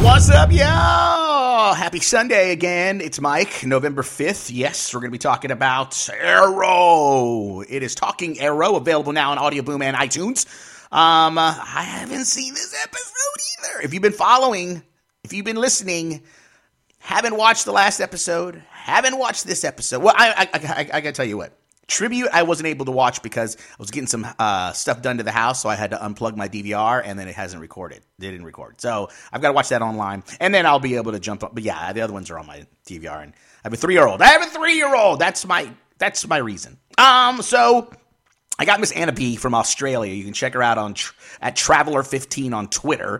What's up, yo? Happy Sunday again. It's Mike, November 5th. Yes, we're going to be talking about Arrow. It is Talking Arrow, available now on Audio Boom and iTunes. I haven't seen this episode either. If you've been following, if you've been listening, haven't watched the last episode, haven't watched this episode. Well, I got to tell you what. Tribute, I wasn't able to watch because I was getting some stuff done to the house, so I had to unplug my DVR, and then it hasn't recorded. It didn't record. So I've got to watch that online, and then I'll be able to jump up. But yeah, the other ones are on my DVR, and I have a 3-year-old. That's my reason. So I got Miss Anna B from Australia. You can check her out at Traveler15 on Twitter.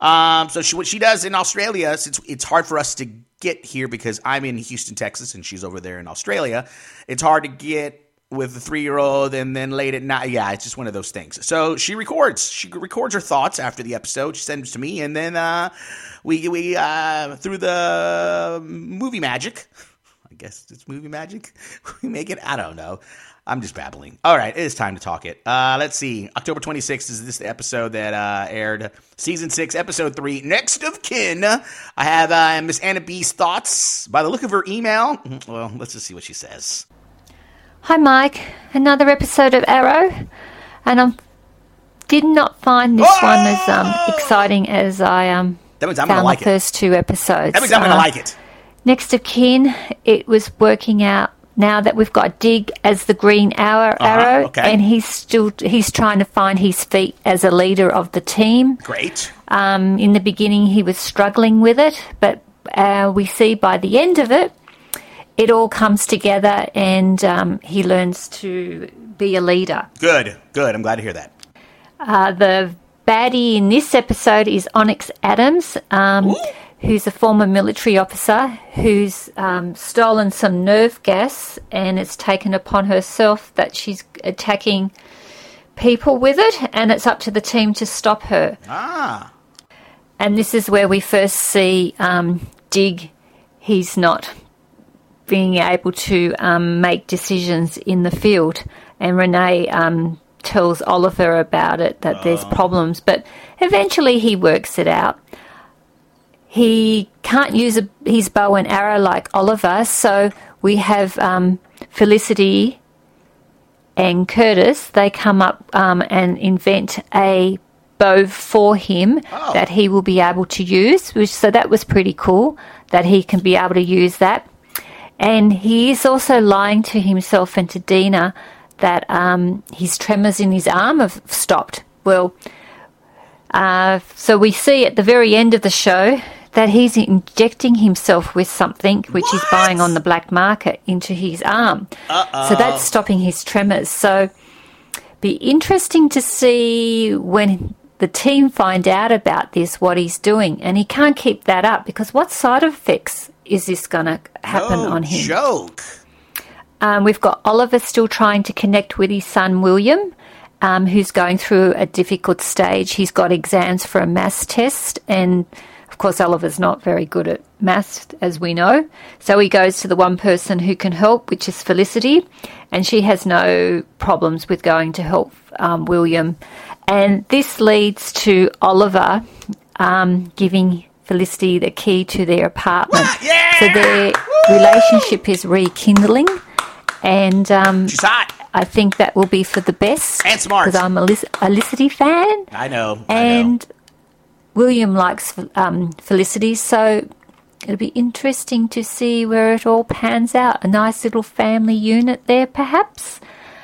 So what she does in Australia, since it's hard for us to get here because I'm in Houston, Texas, and she's over there in Australia, it's hard to get with a 3-year-old and then late at night. Yeah, it's just one of those things. So she records her thoughts after the episode. She sends it to me, and then we through the movie magic, I guess it's movie magic, we make it. I don't know. I'm just babbling. All right, it is time to talk it. Let's see. October 26th is this episode that aired. Season 6, Episode 3, Next of Kin. I have Miss Anna B's thoughts. By the look of her email, well, let's just see what she says. Hi Mike, another episode of Arrow, and I did not find this one as exciting as I that means I'm found like the first 2 episodes. That means I'm going to like it. Next of Kin, it was working out now that we've got Dig as the Green Arrow, okay. and he's trying to find his feet as a leader of the team. Great. In the beginning, he was struggling with it, but we see by the end of it, it all comes together, and he learns to be a leader. Good. I'm glad to hear that. The baddie in this episode is Onyx Adams, who's a former military officer who's stolen some nerve gas and has taken upon herself that she's attacking people with it, and it's up to the team to stop her. And this is where we first see Dig. He's not being able to make decisions in the field, and Renee tells Oliver about it, that there's problems, but eventually he works it out. He can't use his bow and arrow like Oliver, so we have Felicity and Curtis. They come up and invent a bow for him that he will be able to use, so that was pretty cool that he can be able to use that. And he is also lying to himself and to Dina that his tremors in his arm have stopped. Well, so we see at the very end of the show that he's injecting himself with something which he's buying on the black market into his arm. So that's stopping his tremors. So be interesting to see when the team find out about this, what he's doing. And he can't keep that up, because what side effects is this going to happen on him? Joke. We've got Oliver still trying to connect with his son William, who's going through a difficult stage. He's got exams for a maths test, and of course Oliver's not very good at maths, as we know. So he goes to the one person who can help, which is Felicity, and she has no problems with going to help William. And this leads to Oliver giving Felicity the key to their apartment. Yeah! So their relationship is rekindling, and she's hot. I think that will be for the best. And smart. Because I'm a Felicity fan. I know. And William likes Felicity, so it'll be interesting to see where it all pans out. A nice little family unit there, perhaps.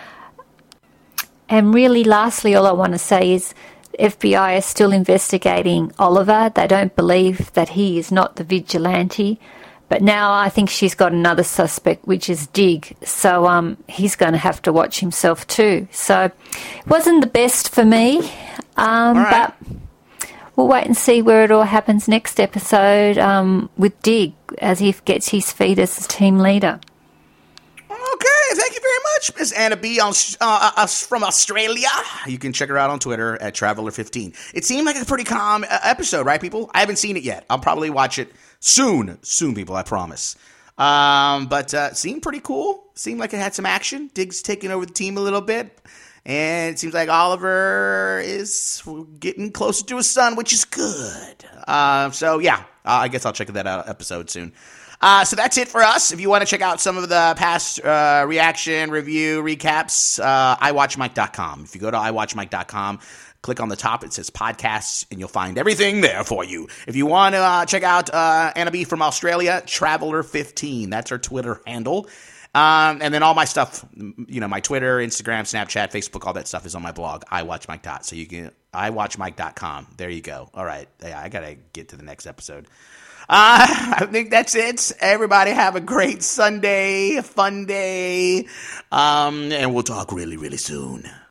And really, lastly, all I want to say is FBI is still investigating Oliver. They don't believe that he is not the vigilante. But now I think she's got another suspect, which is Dig. So he's going to have to watch himself too. So it wasn't the best for me. But we'll wait and see where it all happens next episode with Dig as he gets his feet as the team leader. Okay, thank you very much, Miss Anna B. From Australia. You can check her out on Twitter at Traveler15. It seemed like a pretty calm episode, right, people? I haven't seen it yet. I'll probably watch it soon, people, I promise. But it seemed pretty cool. Seemed like it had some action. Diggs taking over the team a little bit. And it seems like Oliver is getting closer to his son, which is good. So yeah, I guess I'll check that out episode soon. So that's it for us. If you want to check out some of the past reaction, review, recaps, iWatchMike.com. If you go to iWatchMike.com, click on the top, it says podcasts, and you'll find everything there for you. If you want to check out Anna B from Australia, Traveler15, that's her Twitter handle. And then all my stuff, my Twitter, Instagram, Snapchat, Facebook, all that stuff is on my blog, iWatchMike. So you can, iWatchMike.com. There you go. All right. Yeah, I got to get to the next episode. I think that's it. Everybody have a great Sunday, fun day. And we'll talk really, really soon.